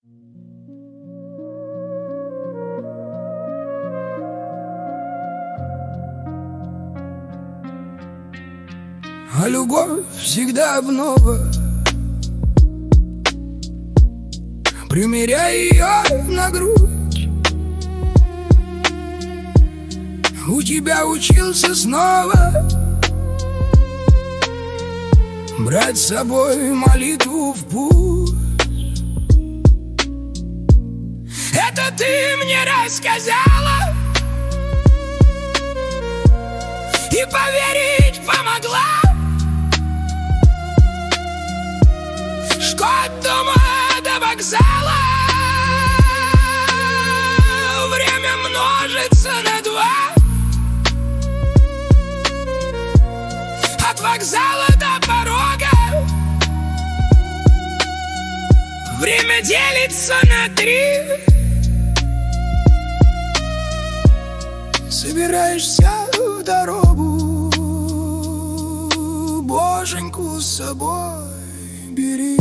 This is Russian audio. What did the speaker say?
А любовь всегда обнова. Примеряй ее на грудь. У тебя учился снова брать с собой молитву в путь. Это ты мне рассказала и поверить помогла, что от дома до вокзала время множится на 2. От вокзала до порога время делится на 3. Собираешься в дорогу, Боженьку с собой бери.